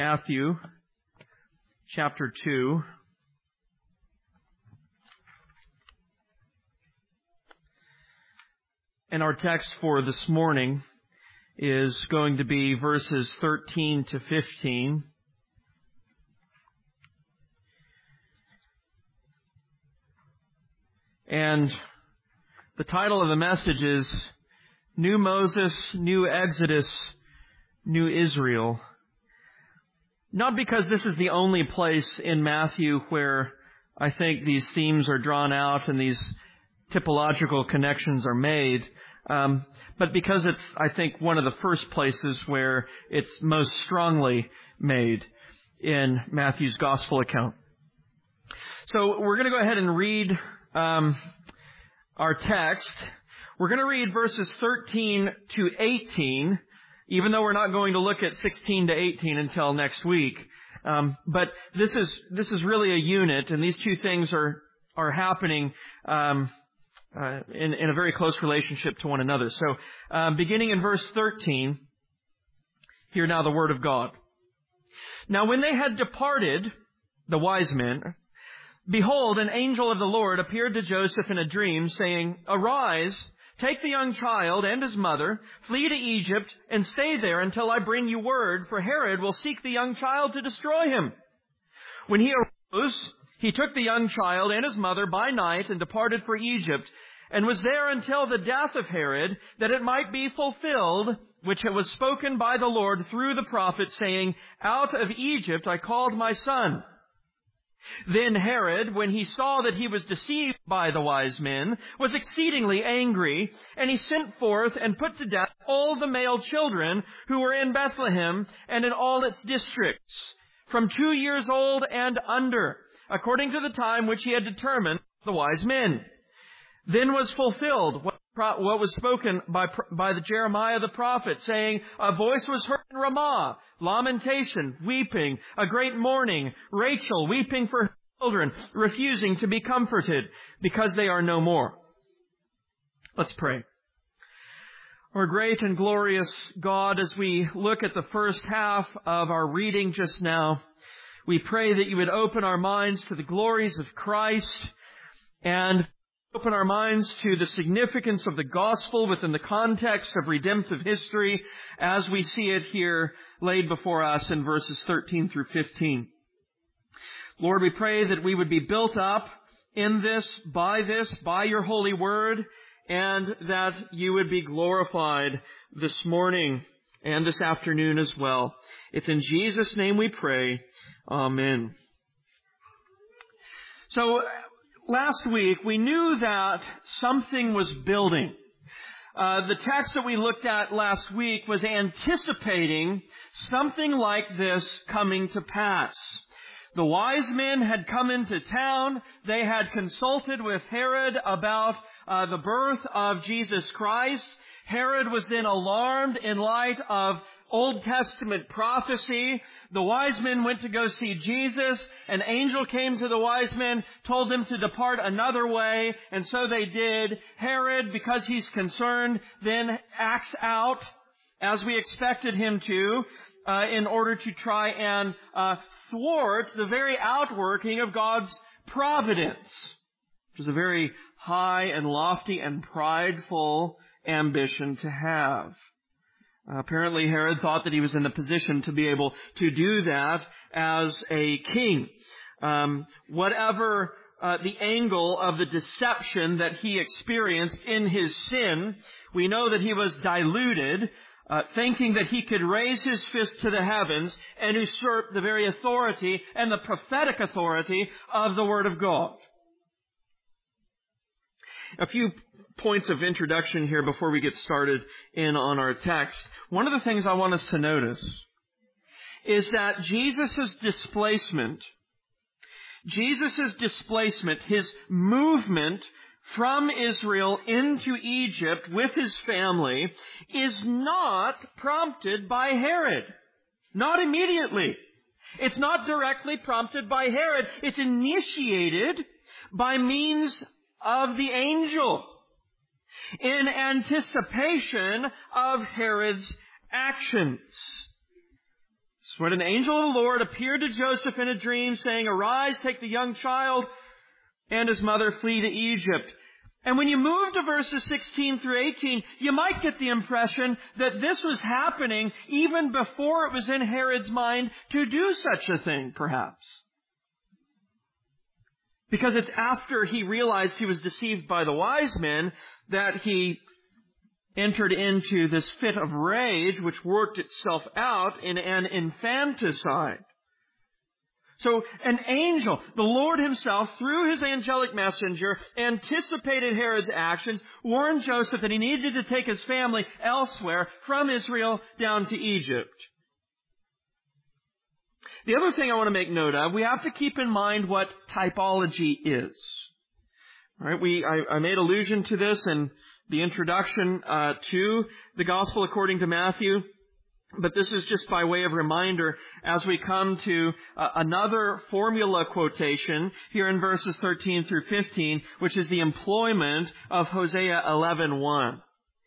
Matthew chapter 2. And our text for this morning is going to be verses 13 to 15. And the title of the message is New Moses, New Exodus, New Israel. Not because this is the only place in Matthew where I think these themes are drawn out and these typological connections are made, but because it's, I think, one of the first places where it's most strongly made in Matthew's gospel account. So we're going to go ahead and read our text. We're going to read verses 13 to 18, even though we're not going to look at 16 to 18 until next week. But this is really a unit, and these two things are happening in a very close relationship to one another. So beginning in verse 13, hear now the word of God. Now when they had departed, the wise men, behold, an angel of the Lord appeared to Joseph in a dream, saying, Arise, take the young child and his mother, flee to Egypt, and stay there until I bring you word, for Herod will seek the young child to destroy him. When he arose, he took the young child and his mother by night and departed for Egypt, and was there until the death of Herod, that it might be fulfilled, which was spoken by the Lord through the prophet, saying, Out of Egypt I called my son. Then Herod, when he saw that he was deceived by the wise men, was exceedingly angry, and he sent forth and put to death all the male children who were in Bethlehem and in all its districts, from 2 years old and under, according to the time which he had determined the wise men. Then was fulfilled what was spoken by the Jeremiah the prophet, saying, A voice was heard in Ramah, lamentation, weeping, a great mourning, Rachel weeping for her children, refusing to be comforted, because they are no more. Let's pray. Our great and glorious God, as we look at the first half of our reading just now, we pray that you would open our minds to the glories of Christ and open our minds to the significance of the gospel within the context of redemptive history as we see it here laid before us in verses 13 through 15. Lord, we pray that we would be built up in this, by your holy word, and that you would be glorified this morning and this afternoon as well. It's in Jesus' name we pray. Amen. So, last week, we knew that something was building. The text that we looked at last week was anticipating something like this coming to pass. The wise men had come into town. They had consulted with Herod about the birth of Jesus Christ. Herod was then alarmed in light of Old Testament prophecy. The wise men went to go see Jesus. An angel came to the wise men, told them to depart another way, and so they did. Herod, because he's concerned, then acts out as we expected him to, in order to try and thwart the very outworking of God's providence, which is a very high and lofty and prideful ambition to have. Apparently, Herod thought that he was in the position to be able to do that as a king. Whatever the angle of the deception that he experienced in his sin, we know that he was deluded, thinking that he could raise his fist to the heavens and usurp the very authority and the prophetic authority of the Word of God. A few points of introduction here before we get started in on our text. One of the things I want us to notice is that Jesus' displacement, his movement from Israel into Egypt with his family, is not prompted by Herod. Not immediately. It's not directly prompted by Herod. It's initiated by means of the angel in anticipation of Herod's actions. when an angel of the Lord appeared to Joseph in a dream, saying, "Arise, take the young child and his mother, flee to Egypt." And when you move to verses 16 through 18, you might get the impression that this was happening even before it was in Herod's mind to do such a thing, perhaps. Because it's after he realized he was deceived by the wise men that he entered into this fit of rage, which worked itself out in an infanticide. So an angel, the Lord himself, through his angelic messenger, anticipated Herod's actions, warned Joseph that he needed to take his family elsewhere from Israel down to Egypt. The other thing I want to make note of, we have to keep in mind what typology is. All right, I made allusion to this in the introduction to the Gospel according to Matthew. But this is just by way of reminder as we come to another formula quotation here in verses 13 through 15, which is the employment of Hosea 11:1.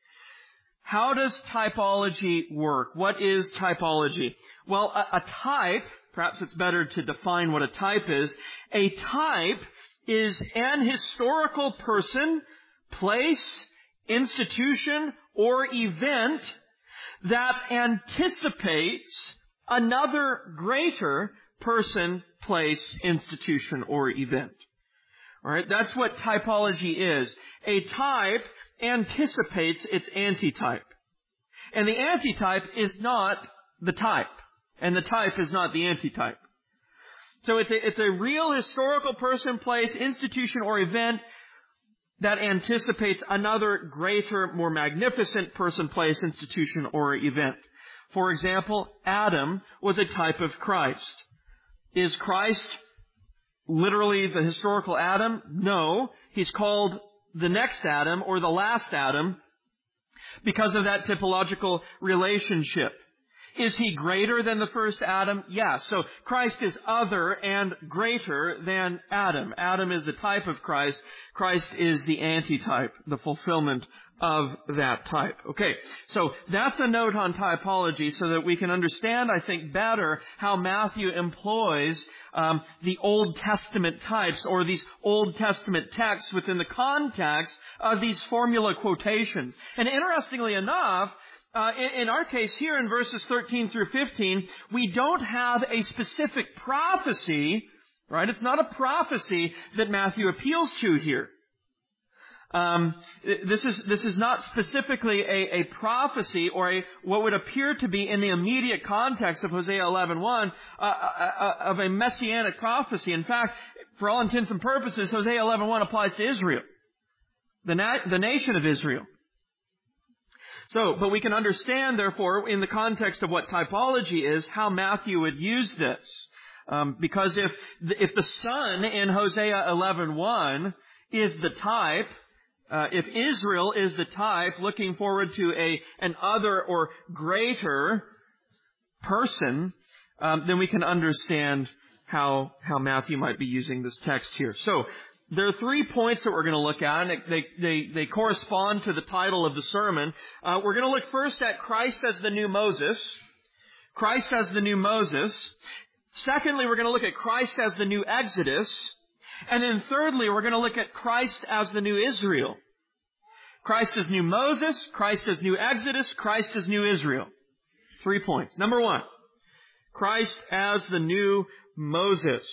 How does typology work? What is typology? Well, a type, perhaps it's better to define what a type is. A type is an historical person, place, institution, or event that anticipates another greater person, place, institution, or event. All right, that's what typology is. A type anticipates its antitype. And the antitype is not the type. And the type is not the antitype. So it's a real historical person, place, institution, or event that anticipates another greater, more magnificent person, place, institution, or event. For example, Adam was a type of Christ. Is Christ literally the historical Adam? No. He's called the next Adam or the last Adam because of that typological relationship. Is he greater than the first Adam? Yes. So Christ is other and greater than Adam. Adam is the type of Christ. Christ is the antitype, the fulfillment of that type. Okay, so that's a note on typology so that we can understand, I think, better how Matthew employs the Old Testament types or these Old Testament texts within the context of these formula quotations. And interestingly enough, in our case here in verses 13 through 15, we don't have a specific prophecy, right? It's not a prophecy that Matthew appeals to here. This is not specifically a prophecy or what would appear to be in the immediate context of Hosea 11:1 of a messianic prophecy. In fact, for all intents and purposes, Hosea 11:1 applies to Israel, the nation of Israel. So, but we can understand, therefore, in the context of what typology is, how Matthew would use this. Because if the Son in Hosea 11:1 is the type, if Israel is the type looking forward to an other or greater person, then we can understand how Matthew might be using this text here. So, there are 3 points that we're going to look at, and they correspond to the title of the sermon. We're going to look first at Christ as the new Moses. Christ as the new Moses. Secondly, we're going to look at Christ as the new Exodus. And then thirdly, we're going to look at Christ as the new Israel. Christ as new Moses, Christ as new Exodus, Christ as new Israel. 3 points. Number 1, Christ as the new Moses.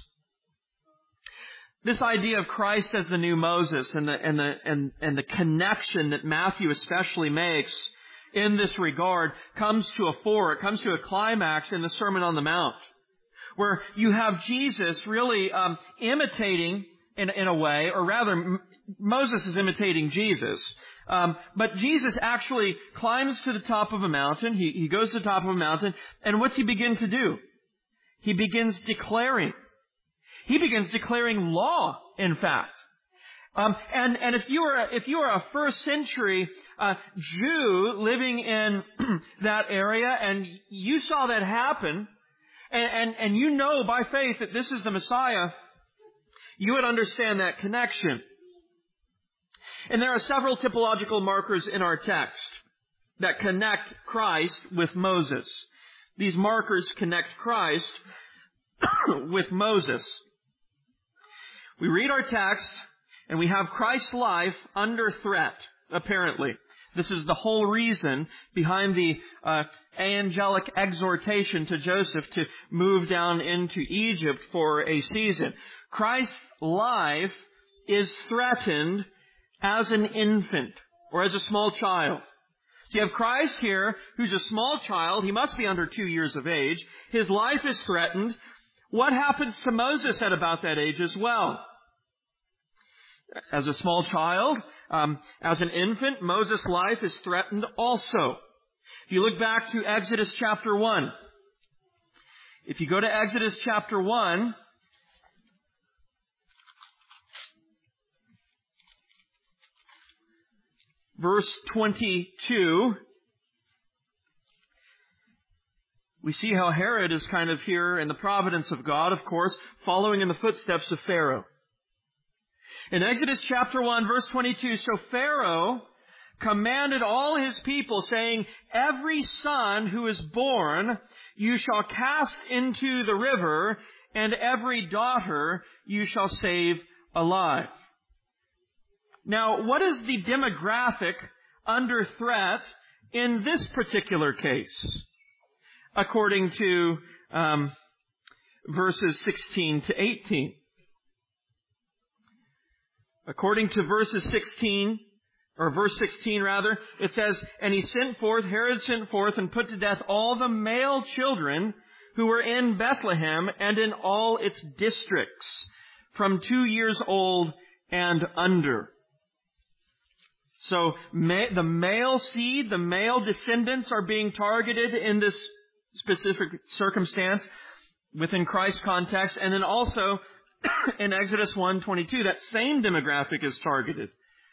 This idea of Christ as the new Moses and the connection that Matthew especially makes in this regard comes to a fore. It comes to a climax in the Sermon on the Mount, where you have Jesus really imitating in a way, or rather, Moses is imitating Jesus. But Jesus actually climbs to the top of a mountain. He goes to the top of a mountain, and what's he begin to do? He begins declaring. He begins declaring law, in fact. And if you are a first century Jew living in that area and you saw that happen, and you know by faith that this is the Messiah, you would understand that connection. And there are several typological markers in our text that connect Christ with Moses. These markers connect Christ with Moses. We read our text, and we have Christ's life under threat, apparently. This is the whole reason behind the angelic exhortation to Joseph to move down into Egypt for a season. Christ's life is threatened as an infant or as a small child. So you have Christ here, who's a small child. He must be under 2 years of age. His life is threatened. What happens to Moses at about that age as well? As a small child, as an infant, Moses' life is threatened also. If you look back to Exodus chapter 1, if you go to Exodus chapter 1, verse 22, we see how Herod is kind of here in the providence of God, of course, following in the footsteps of Pharaoh. In Exodus chapter 1, verse 22, so Pharaoh commanded all his people, saying, every son who is born you shall cast into the river, and every daughter you shall save alive. Now, what is the demographic under threat in this particular case? According to verses 16 to 18. According to verse 16 rather, it says, and Herod sent forth and put to death all the male children who were in Bethlehem and in all its districts, from 2 years old and under. So the male seed, the male descendants are being targeted in this specific circumstance within Christ's context. And then also in Exodus 1:22, that same demographic is targeted.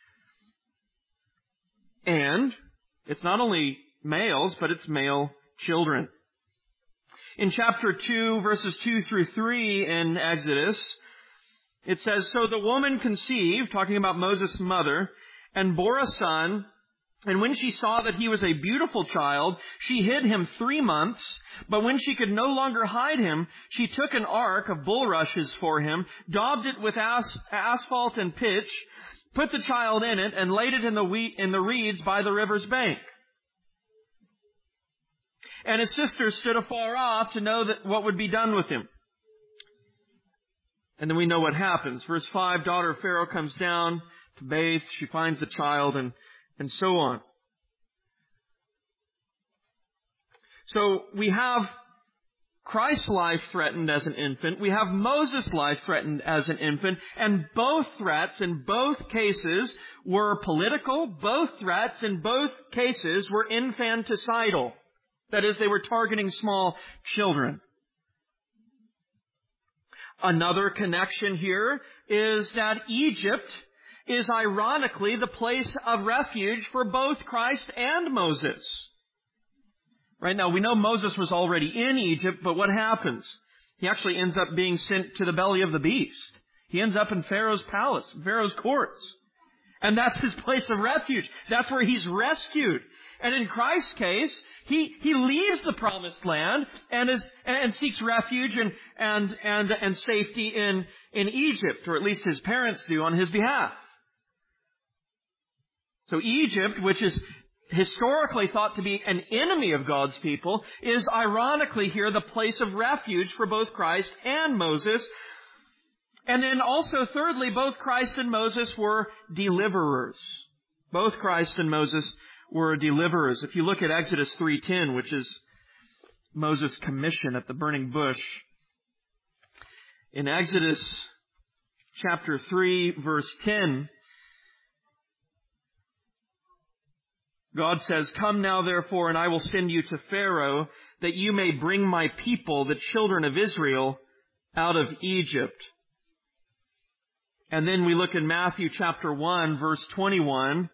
And it's not only males, but it's male children. In chapter 2, verses 2 through 3 in Exodus, it says, so the woman conceived, talking about Moses' mother, and bore a son, and when she saw that he was a beautiful child, she hid him 3 months. But when she could no longer hide him, she took an ark of bulrushes for him, daubed it with asphalt and pitch, put the child in it, and laid it in the reeds by the river's bank. And his sisters stood afar off to know what would be done with him. And then we know what happens. Verse 5, daughter of Pharaoh comes down to bathe. She finds the child, and so on. So we have Christ's life threatened as an infant. We have Moses' life threatened as an infant. And both threats in both cases were political. Both threats in both cases were infanticidal. That is, they were targeting small children. Another connection here is that Egypt is ironically the place of refuge for both Christ and Moses. Right now, we know Moses was already in Egypt, but what happens? He actually ends up being sent to the belly of the beast. He ends up in Pharaoh's palace, Pharaoh's courts. And that's his place of refuge. That's where he's rescued. And in Christ's case, he leaves the promised land and seeks refuge and safety in Egypt, or at least his parents do on his behalf. So Egypt, which is historically thought to be an enemy of God's people, is ironically here the place of refuge for both Christ and Moses. And then also, thirdly, both Christ and Moses were deliverers. Both Christ and Moses were deliverers. If you look at Exodus 3:10, which is Moses' commission at the burning bush, in Exodus chapter 3, verse 10, God says, come now therefore, and I will send you to Pharaoh, that you may bring my people, the children of Israel, out of Egypt. And then we look in Matthew chapter 1, verse 21.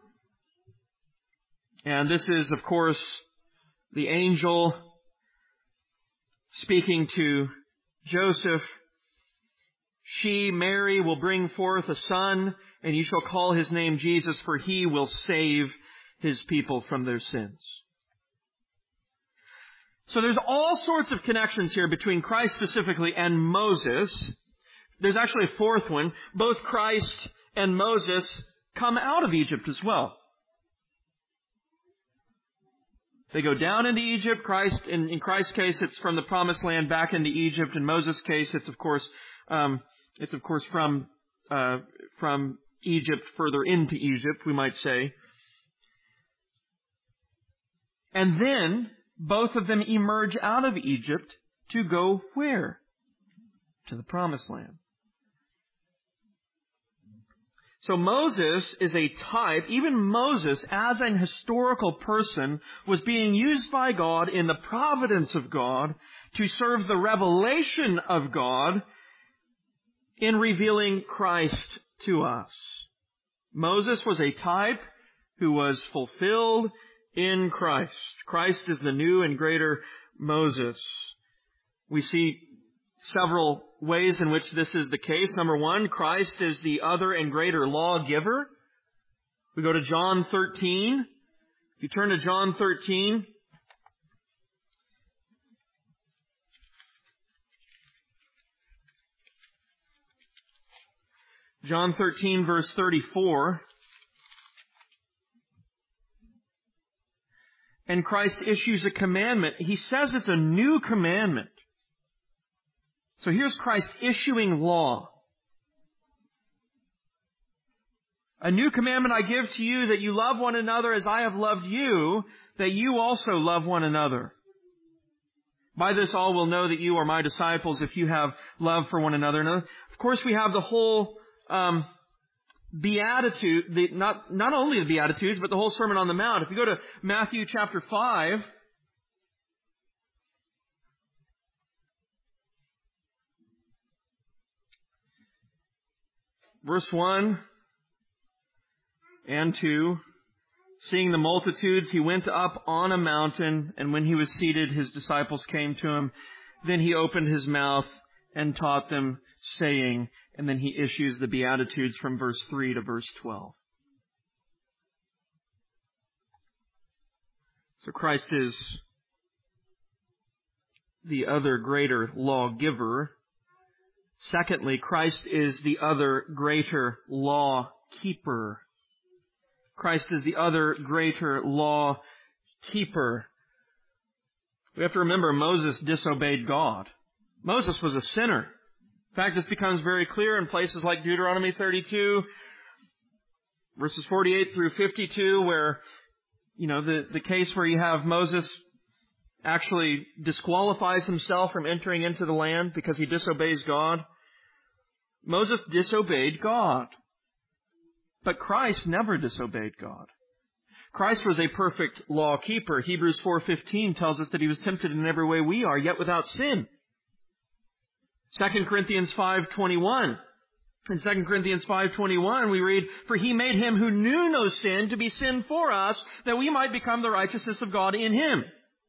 And this is, of course, the angel speaking to Joseph. She, Mary, will bring forth a son, and you shall call his name Jesus, for he will save his people from their sins. So there's all sorts of connections here between Christ specifically and Moses. There's actually a fourth one. Both Christ and Moses come out of Egypt as well. They go down into Egypt. In Christ's case, it's from the promised land back into Egypt. In Moses' case, it's of course from Egypt further into Egypt, we might say. And then both of them emerge out of Egypt to go where? To the promised land. So Moses is a type. Even Moses, as an historical person, was being used by God in the providence of God to serve the revelation of God in revealing Christ to us. Moses was a type who was fulfilled in Christ. Christ is the new and greater Moses. We see several ways in which this is the case. Number one, Christ is the other and greater lawgiver. We go to John 13. If you turn to John 13, John 13, verse 34. And Christ issues a commandment. He says it's a new commandment. So here's Christ issuing law. A new commandment I give to you, that you love one another as I have loved you, that you also love one another. By this all will know that you are my disciples, if you have love for one another. And of course we have the whole Beatitude, not only the Beatitudes, but the whole Sermon on the Mount. If you go to Matthew chapter 5, verse 1 and 2, seeing the multitudes, he went up on a mountain, and when he was seated, his disciples came to him. Then he opened his mouth and taught them, saying, and then he issues the Beatitudes from verse 3 to verse 12. So Christ is the other greater lawgiver. Secondly, Christ is the other greater law keeper. Christ is the other greater law keeper. We have to remember Moses disobeyed God. Moses was a sinner. In fact, this becomes very clear in places like Deuteronomy 32, verses 48 through 52, where, the case where you have Moses actually disqualifies himself from entering into the land because he disobeys God. Moses disobeyed God. But Christ never disobeyed God. Christ was a perfect law keeper. Hebrews 4:15 tells us that he was tempted in every way we are, yet without sin. 2 Corinthians 5:21. In 2 Corinthians 5:21 we read, for he made him who knew no sin to be sin for us, that we might become the righteousness of God in him.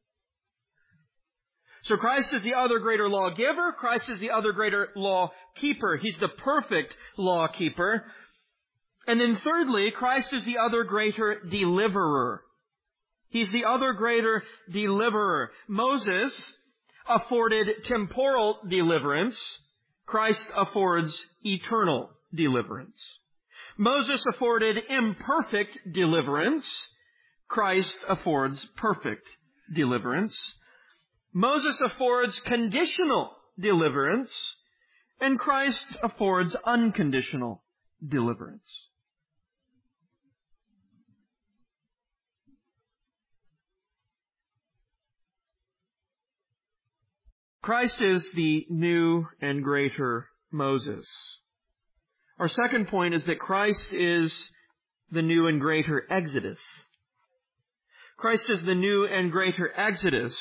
So Christ is the other greater lawgiver. Christ is the other greater law keeper. He's the perfect law keeper. And then thirdly, Christ is the other greater deliverer. He's the other greater deliverer. Moses afforded temporal deliverance. Christ affords eternal deliverance. Moses afforded imperfect deliverance. Christ affords perfect deliverance. Moses affords conditional deliverance, and Christ affords unconditional deliverance. Christ is the new and greater Moses. Our second point is that Christ is the new and greater Exodus. Christ is the new and greater Exodus.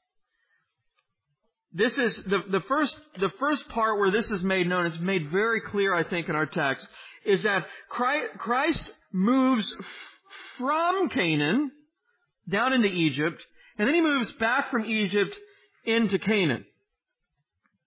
This is the first part where this is made known. It's made very clear, I think, in our text, is that Christ moves from Canaan down into Egypt, and then he moves back from Egypt into Canaan.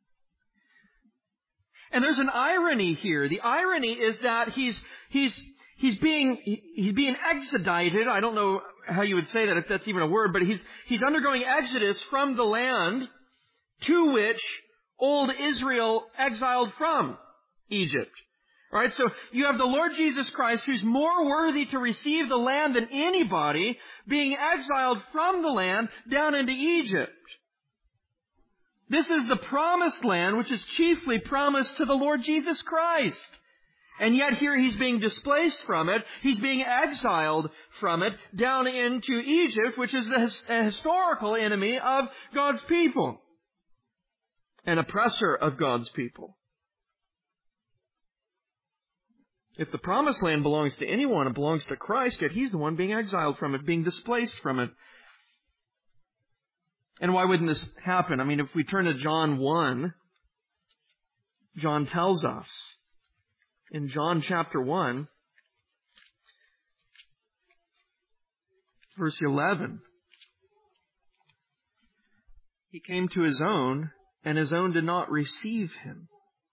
And there's an irony here. The irony is that he's being exedited. I don't know how you would say that, if that's even a word, but he's undergoing exodus from the land to which old Israel exiled from Egypt. All right, so you have the Lord Jesus Christ, who's more worthy to receive the land than anybody, being exiled from the land down into Egypt. This is the promised land, which is chiefly promised to the Lord Jesus Christ. And yet here he's being displaced from it. He's being exiled from it down into Egypt, which is a historical enemy of God's people. An oppressor of God's people. If the promised land belongs to anyone, it belongs to Christ, yet he's the one being exiled from it, being displaced from it. And why wouldn't this happen? I mean, if we turn to John 1, John tells us, in John chapter 1, verse 11, he came to his own, and his own did not receive him.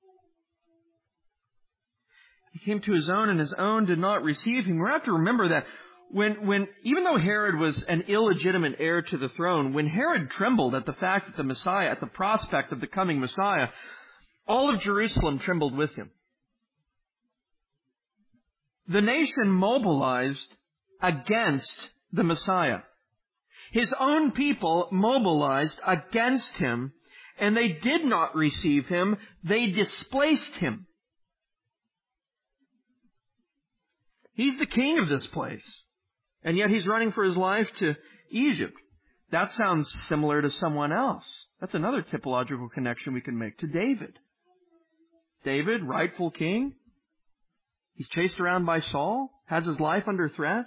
He came to his own, and his own did not receive him. We have to remember that when even though Herod was an illegitimate heir to the throne, when Herod trembled at the fact that the Messiah, at the prospect of the coming Messiah, all of Jerusalem trembled with him. The nation mobilized against the Messiah. His own people mobilized against him, and they did not receive him. They displaced him. He's the king of this place, and yet he's running for his life to Egypt. That sounds similar to someone else. That's another typological connection we can make to David. David, rightful king. He's chased around by Saul, has his life under threat.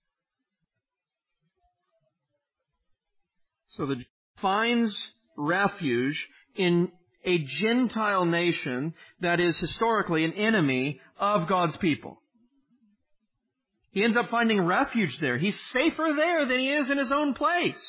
So the finds refuge in a Gentile nation that is historically an enemy of God's people. He ends up finding refuge there. He's safer there than he is in his own place.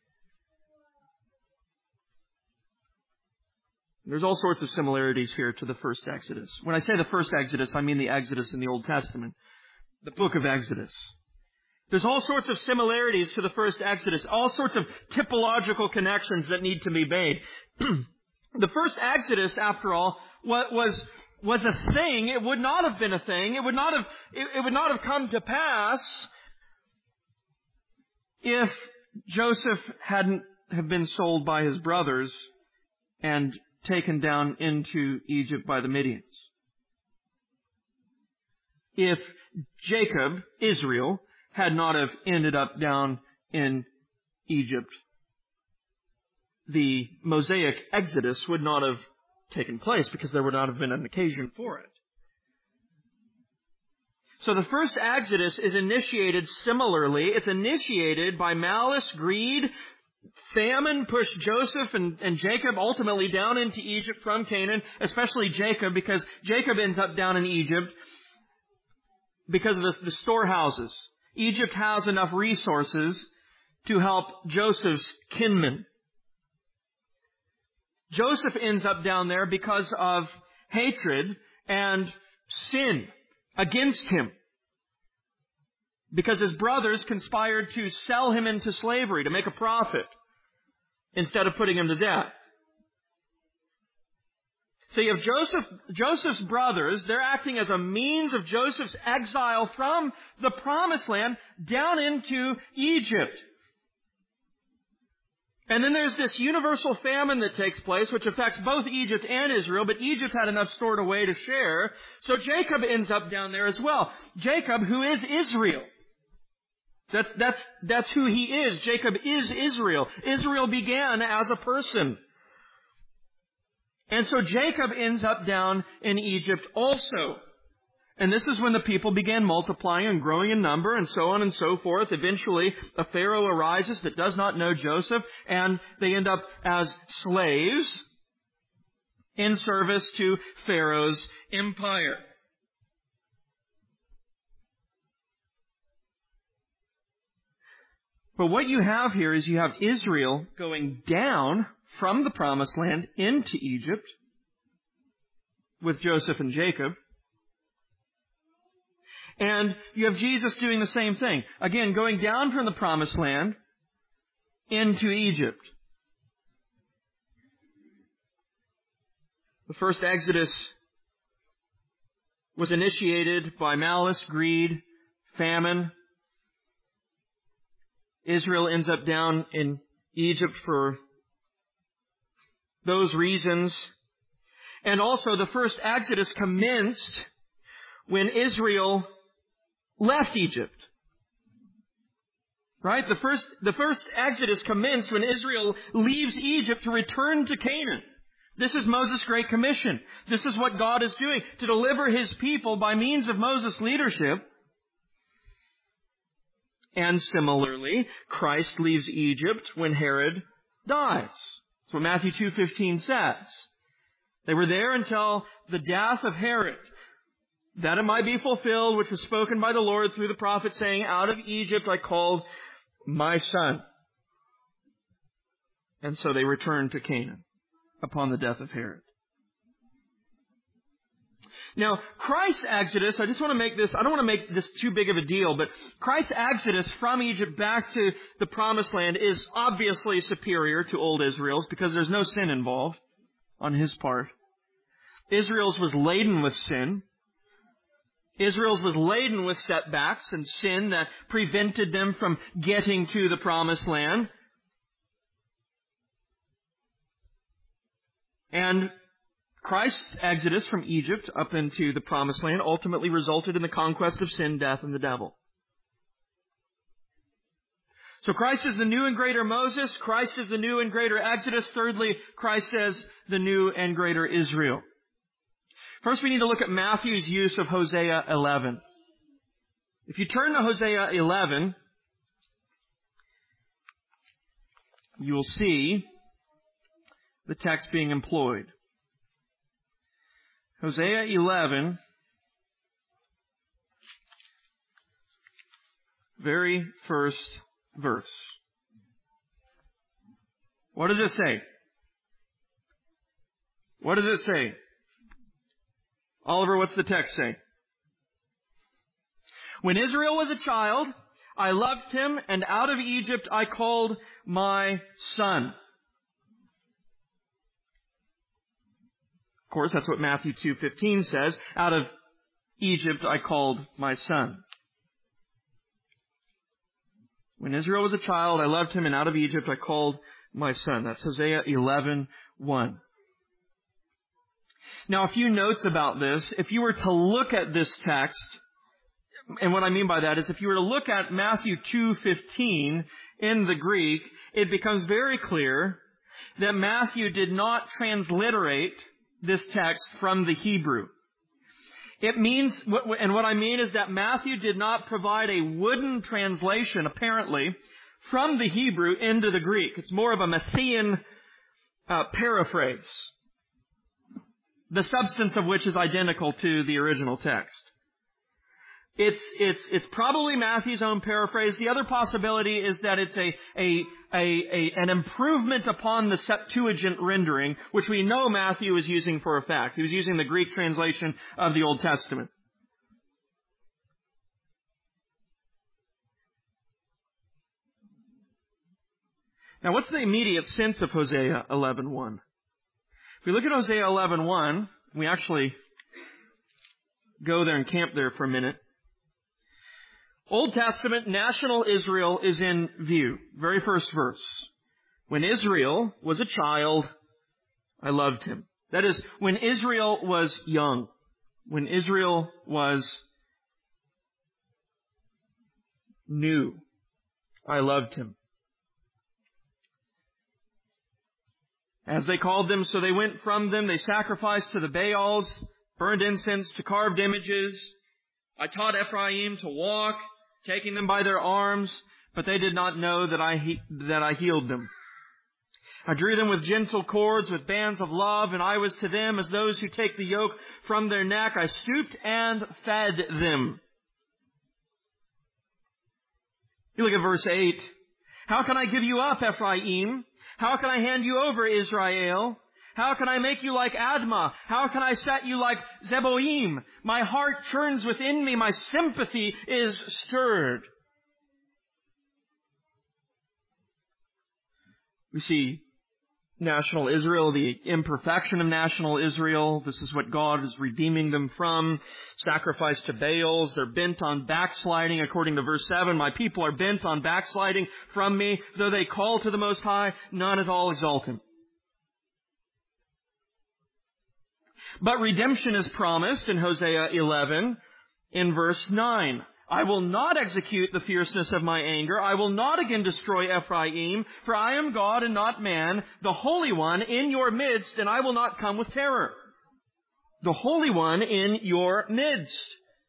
There's all sorts of similarities here to the first Exodus. When I say the first Exodus, I mean the Exodus in the Old Testament, the book of Exodus. There's all sorts of similarities to the first Exodus, all sorts of typological connections that need to be made. The first Exodus, after all, was a thing. It would not have been a thing. It would not have come to pass if Joseph hadn't have been sold by his brothers and taken down into Egypt by the Midians. If Jacob, Israel, had not have ended up down in Egypt, the Mosaic Exodus would not have taken place because there would not have been an occasion for it. So the first Exodus is initiated similarly. It's initiated by malice, greed. Famine pushed Joseph and Jacob ultimately down into Egypt from Canaan, especially Jacob, because Jacob ends up down in Egypt because of the storehouses. Egypt has enough resources to help Joseph's kinmen. Joseph ends up down there because of hatred and sin against him. Because his brothers conspired to sell him into slavery to make a profit instead of putting him to death. So you have Joseph's brothers. They're acting as a means of Joseph's exile from the promised land down into Egypt. And then there's this universal famine that takes place, which affects both Egypt and Israel, but Egypt had enough stored away to share. So Jacob ends up down there as well. Jacob, who is Israel. That's who he is. Jacob is Israel. Israel began as a person. And so Jacob ends up down in Egypt also. And this is when the people began multiplying and growing in number and so on and so forth. Eventually, a Pharaoh arises that does not know Joseph, and they end up as slaves in service to Pharaoh's empire. But what you have here is you have Israel going down from the promised land into Egypt with Joseph and Jacob. And you have Jesus doing the same thing. Again, going down from the promised land into Egypt. The first Exodus was initiated by malice, greed, famine. Israel ends up down in Egypt for those reasons. And also the first Exodus commenced when Israel left Egypt. Right? The first Exodus commenced when Israel leaves Egypt to return to Canaan. This is Moses' Great Commission. This is what God is doing, to deliver His people by means of Moses' leadership. And similarly, Christ leaves Egypt when Herod dies. That's what Matthew 2:15 says. They were there until the death of Herod, that it might be fulfilled, which was spoken by the Lord through the prophet, saying, "Out of Egypt I called my son." And so they returned to Canaan upon the death of Herod. Now, Christ's exodus, I just want to make this, I don't want to make this too big of a deal, but Christ's exodus from Egypt back to the promised land is obviously superior to old Israel's because there's no sin involved on his part. Israel's was laden with sin. Israel's was laden with setbacks and sin that prevented them from getting to the promised land. And Christ's exodus from Egypt up into the promised land ultimately resulted in the conquest of sin, death, and the devil. So Christ is the new and greater Moses. Christ is the new and greater Exodus. Thirdly, Christ is the new and greater Israel. First, we need to look at Matthew's use of Hosea 11. If you turn to Hosea 11, you will see the text being employed. Hosea 11, very first verse. What does it say? What does it say? Oliver, what's the text say? When Israel was a child, I loved him, and out of Egypt I called my son. Of course, that's what Matthew 2:15 says. Out of Egypt I called my son. When Israel was a child, I loved him, and out of Egypt I called my son. That's Hosea 11:1. Now, a few notes about this. If you were to look at this text, and what I mean by that is if you were to look at Matthew 2:15 in the Greek, it becomes very clear that Matthew did not transliterate this text from the Hebrew. It means, and what I mean is that Matthew did not provide a wooden translation, apparently, from the Hebrew into the Greek. It's more of a Matthean paraphrase, the substance of which is identical to the original text. It's probably Matthew's own paraphrase. The other possibility is that it's an improvement upon the Septuagint rendering, which we know Matthew is using for a fact. He was using the Greek translation of the Old Testament. Now, what's the immediate sense of Hosea 11:1? If we look at Hosea 11:1, we actually go there and camp there for a minute. Old Testament, national Israel is in view. Very first verse. When Israel was a child, I loved him. That is, when Israel was young. When Israel was new, I loved him. As they called them, so they went from them. They sacrificed to the Baals, burned incense to carved images. I taught Ephraim to walk, taking them by their arms, but they did not know that I healed them. I drew them with gentle cords, with bands of love, and I was to them as those who take the yoke from their neck. I stooped and fed them. You look at verse 8. How can I give you up, Ephraim? How can I hand you over, Israel? How can I make you like Admah? How can I set you like Zeboim? My heart churns within me. My sympathy is stirred. We see national Israel, the imperfection of national Israel. This is what God is redeeming them from. Sacrifice to Baals. They're bent on backsliding. According to verse 7, my people are bent on backsliding from me. Though they call to the Most High, none at all exalt Him. But redemption is promised in Hosea 11 in verse 9. I will not execute the fierceness of my anger. I will not again destroy Ephraim, for I am God and not man, the Holy One in your midst, and I will not come with terror. The Holy One in your midst.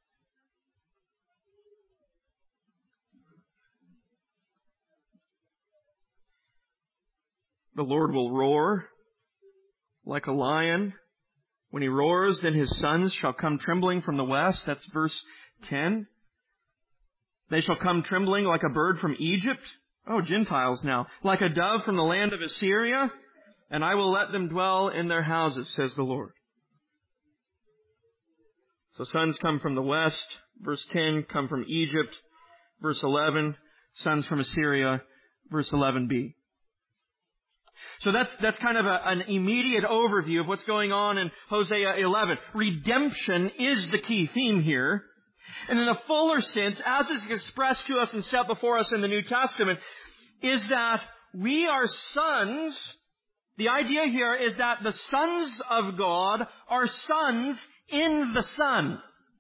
The Lord will roar like a lion. When He roars, then His sons shall come trembling from the west. That's verse 10. They shall come trembling like a bird from Egypt. Oh, Gentiles now. Like a dove from the land of Assyria. And I will let them dwell in their houses, says the Lord. So sons come from the west. Verse 10, come from Egypt. Verse 11, sons from Assyria. Verse 11b. So that's kind of an immediate overview of what's going on in Hosea 11. Redemption is the key theme here. And in a fuller sense, as is expressed to us and set before us in the New Testament, is that we are sons. The idea here is that the sons of God are sons in the Son.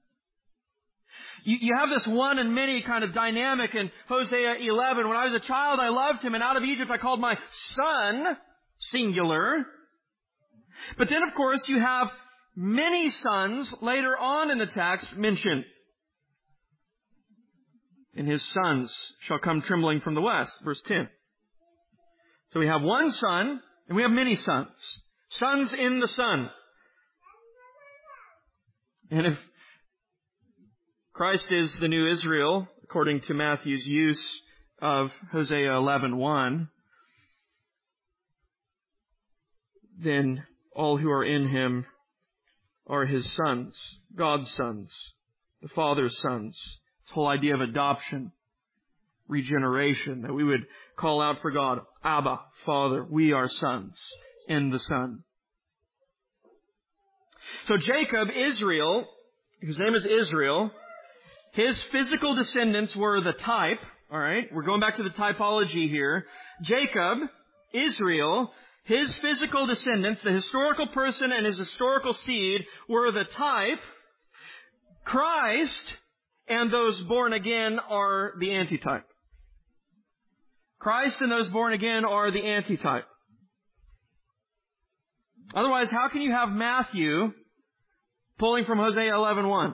You have this one and many kind of dynamic in Hosea 11. When I was a child, I loved Him, and out of Egypt I called my son, singular. But then, of course, you have many sons later on in the text mentioned. And His sons shall come trembling from the west, verse 10. So we have one son, and we have many sons. Sons in the Son. And if Christ is the new Israel, according to Matthew's use of Hosea 11:1, then all who are in Him are His sons, God's sons, the Father's sons. This whole idea of adoption, regeneration, that we would call out for God, Abba, Father, we are sons in the Son. So Jacob, Israel, whose name is Israel, his physical descendants were the type, alright? We're going back to the typology here. Jacob, Israel, his physical descendants, the historical person and his historical seed, were the type. Christ and those born again are the antitype. Christ and those born again are the antitype. Otherwise, how can you have Matthew pulling from Hosea 11:1?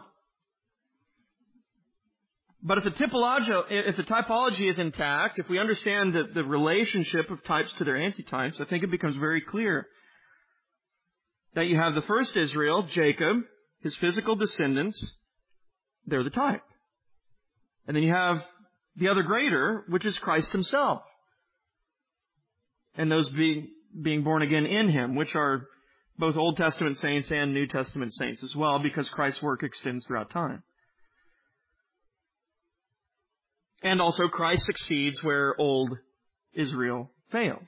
But if the typology is intact, if we understand the relationship of types to their antitypes, I think it becomes very clear that you have the first Israel, Jacob, his physical descendants, they're the type. And then you have the other greater, which is Christ Himself. And those being born again in Him, which are both Old Testament saints and New Testament saints as well, because Christ's work extends throughout time. And also Christ succeeds where old Israel failed.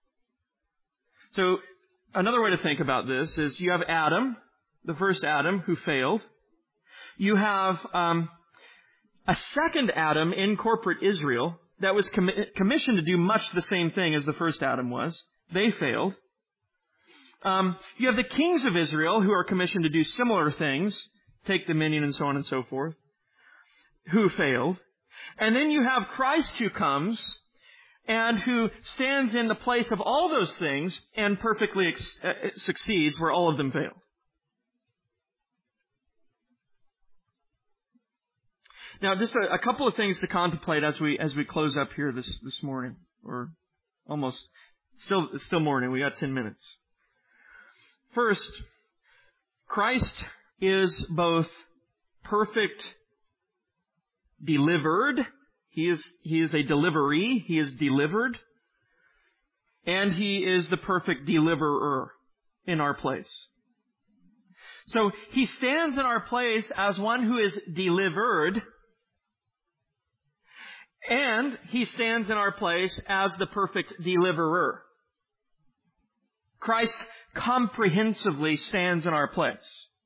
So another way to think about this is you have Adam, the first Adam who failed. You have a second Adam in corporate Israel that was commissioned to do much the same thing as the first Adam was. They failed. You have the kings of Israel who are commissioned to do similar things, take dominion and so on and so forth, who failed. And then you have Christ who comes and who stands in the place of all those things and perfectly succeeds where all of them failed. Now, just a couple of things to contemplate as we close up here this morning, or almost it's still morning. We got 10 minutes. First, Christ is both perfect delivered. He is a delivery. He is delivered. And He is the perfect deliverer. in our place. So He stands in our place as one who is delivered, and He stands in our place as the perfect deliverer. Christ comprehensively stands in our place,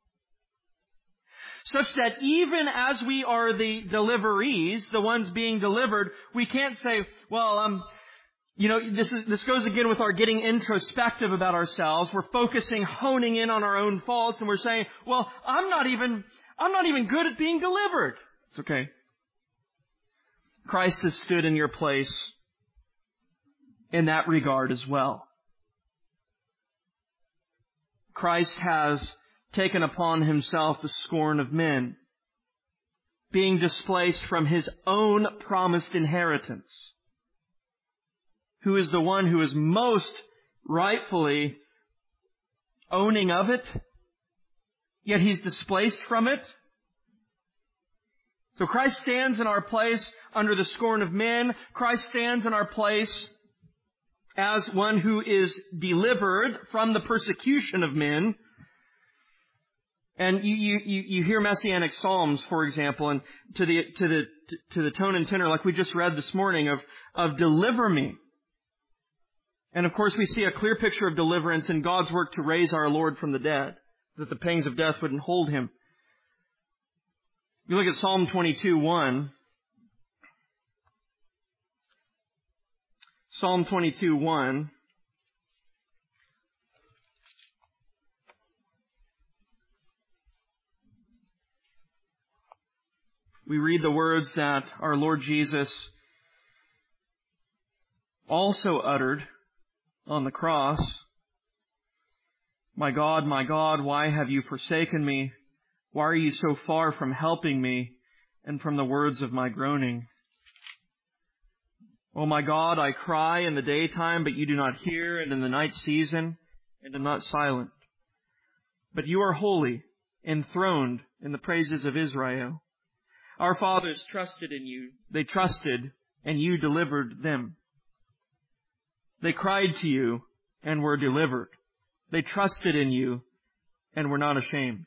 such that even as we are the deliverees, the ones being delivered, we can't say, well, this goes again with our getting introspective about ourselves. We're focusing, honing in on our own faults, and we're saying, well, I'm not even good at being delivered. It's okay. Christ has stood in your place in that regard as well. Christ has taken upon Himself the scorn of men, being displaced from His own promised inheritance. Who is the one who is most rightfully owning of it, yet He's displaced from it? So Christ stands in our place under the scorn of men. Christ stands in our place as one who is delivered from the persecution of men. And you hear messianic psalms, for example, and to the tone and tenor, like we just read this morning, of deliver me. And of course, we see a clear picture of deliverance in God's work to raise our Lord from the dead, that the pangs of death wouldn't hold Him. You look at Psalm 22:1. Psalm 22:1. We read the words that our Lord Jesus also uttered on the cross. My God, why have you forsaken me? Why are you so far from helping me and from the words of my groaning? O my God, I cry in the daytime, but you do not hear, and in the night season, and am not silent. But you are holy, enthroned in the praises of Israel. Our fathers trusted in you. They trusted, and you delivered them. They cried to you, and were delivered. They trusted in you, and were not ashamed.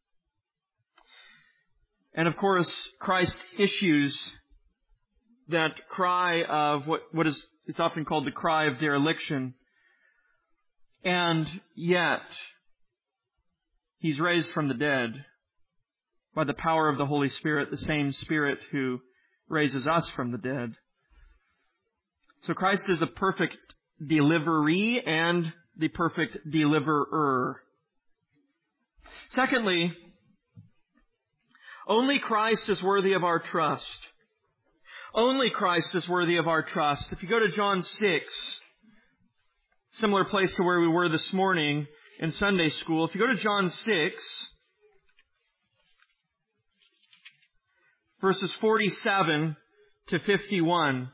And of course, Christ issues that cry of it's often called the cry of dereliction. And yet, He's raised from the dead by the power of the Holy Spirit, the same Spirit who raises us from the dead. So Christ is a perfect delivery and the perfect deliverer. Secondly, only Christ is worthy of our trust. Only Christ is worthy of our trust. If you go to John 6, similar place to where we were this morning in Sunday school, if you go to John 6, verses 47 to 51,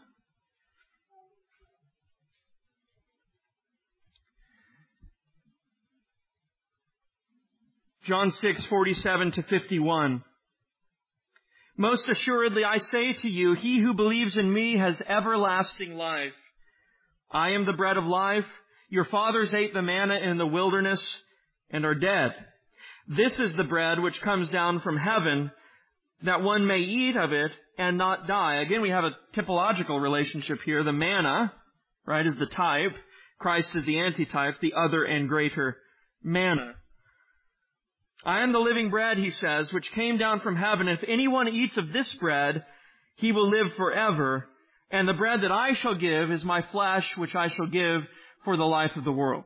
John 6, 47 to 51. Most assuredly, I say to you, he who believes in me has everlasting life. I am the bread of life. Your fathers ate the manna in the wilderness and are dead. This is the bread which comes down from heaven, that one may eat of it and not die. Again, we have a typological relationship here. The manna, right, is the type. Christ is the antitype, the other and greater manna. I am the living bread, he says, which came down from heaven. If anyone eats of this bread, he will live forever. And the bread that I shall give is my flesh, which I shall give for the life of the world.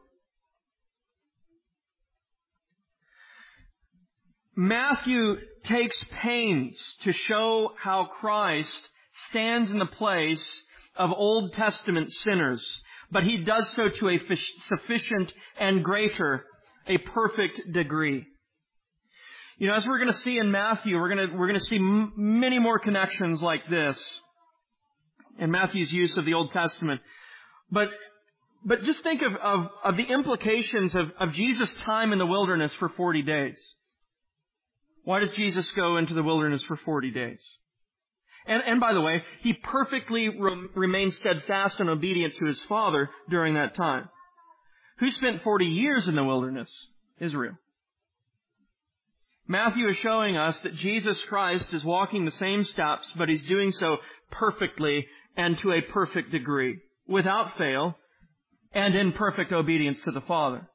Matthew takes pains to show how Christ stands in the place of Old Testament sinners, but he does so to a sufficient and greater, a perfect degree. You know, as we're going to see in Matthew, we're going to see many more connections like this in Matthew's use of the Old Testament. But just think of the implications of Jesus' time in the wilderness for 40 days. Why does Jesus go into the wilderness for 40 days? And by the way, he perfectly remained steadfast and obedient to his Father during that time. Who spent 40 years in the wilderness? Israel. Matthew is showing us that Jesus Christ is walking the same steps, but He's doing so perfectly and to a perfect degree, without fail, and in perfect obedience to the Father.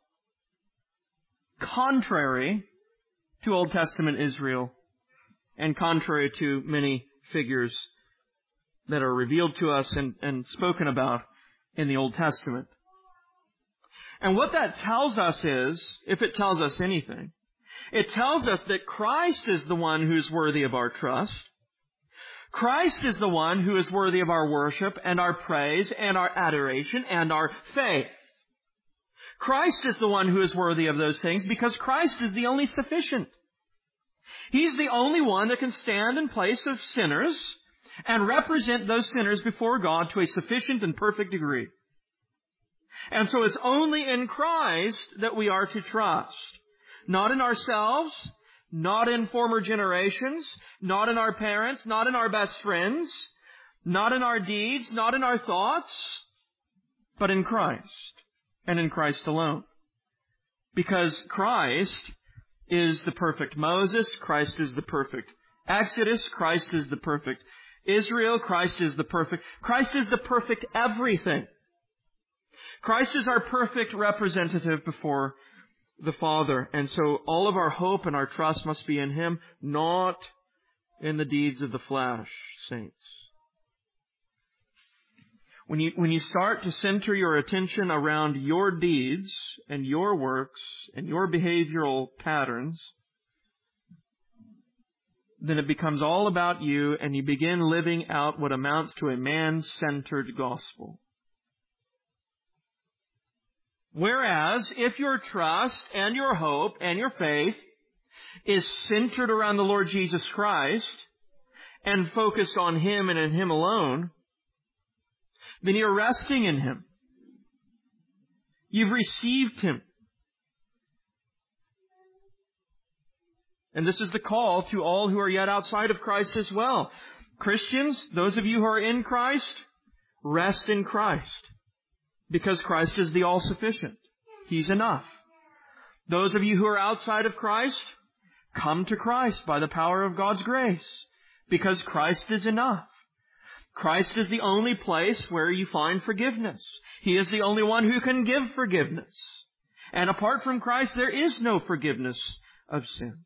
Contrary to Old Testament Israel, and contrary to many figures that are revealed to us and spoken about in the Old Testament. And what that tells us is, if it tells us anything, it tells us that Christ is the one who's worthy of our trust. Christ is the one who is worthy of our worship and our praise and our adoration and our faith. Christ is the one who is worthy of those things because Christ is the only sufficient. He's the only one that can stand in place of sinners and represent those sinners before God to a sufficient and perfect degree. And so it's only in Christ that we are to trust. Not in ourselves, not in former generations, not in our parents, not in our best friends, not in our deeds, not in our thoughts, but in Christ, and in Christ alone. Because Christ is the perfect Moses, Christ is the perfect Exodus, Christ is the perfect Israel, Christ is the perfect everything. Christ is our perfect representative before the Father. And so all of our hope and our trust must be in Him, not in the deeds of the flesh, saints. When you start to center your attention around your deeds and your works and your behavioral patterns, then it becomes all about you and you begin living out what amounts to a man-centered gospel. Whereas, if your trust and your hope and your faith is centered around the Lord Jesus Christ and focused on Him and in Him alone, then you're resting in Him. You've received Him. And this is the call to all who are yet outside of Christ as well. Christians, those of you who are in Christ, rest in Christ. Because Christ is the all-sufficient. He's enough. Those of you who are outside of Christ, come to Christ by the power of God's grace. Because Christ is enough. Christ is the only place where you find forgiveness. He is the only one who can give forgiveness. And apart from Christ, there is no forgiveness of sins.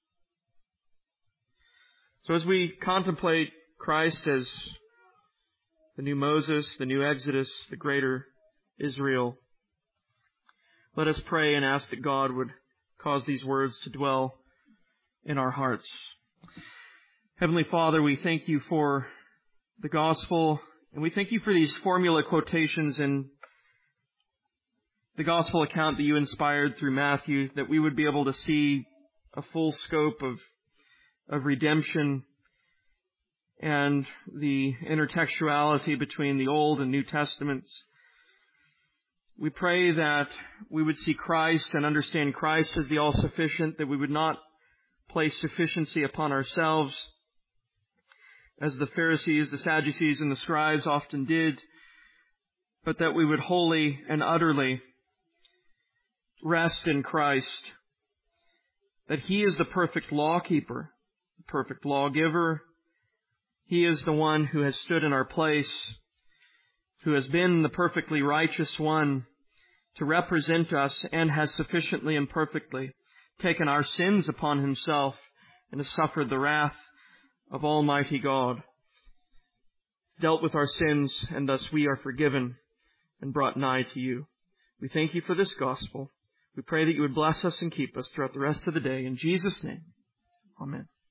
So as we contemplate Christ as the new Moses, the new Exodus, the greater Israel, let us pray and ask that God would cause these words to dwell in our hearts. Heavenly Father, we thank You for the gospel, and we thank You for these formula quotations in the gospel account that You inspired through Matthew, that we would be able to see a full scope of redemption and the intertextuality between the Old and New Testaments. We pray that we would see Christ and understand Christ as the all-sufficient, that we would not place sufficiency upon ourselves, as the Pharisees, the Sadducees, and the scribes often did, but that we would wholly and utterly rest in Christ, that He is the perfect lawkeeper, the perfect lawgiver. He is the one who has stood in our place, who has been the perfectly righteous one to represent us and has sufficiently and perfectly taken our sins upon Himself and has suffered the wrath of Almighty God, dealt with our sins, and thus we are forgiven and brought nigh to You. We thank You for this gospel. We pray that You would bless us and keep us throughout the rest of the day. In Jesus' name, amen.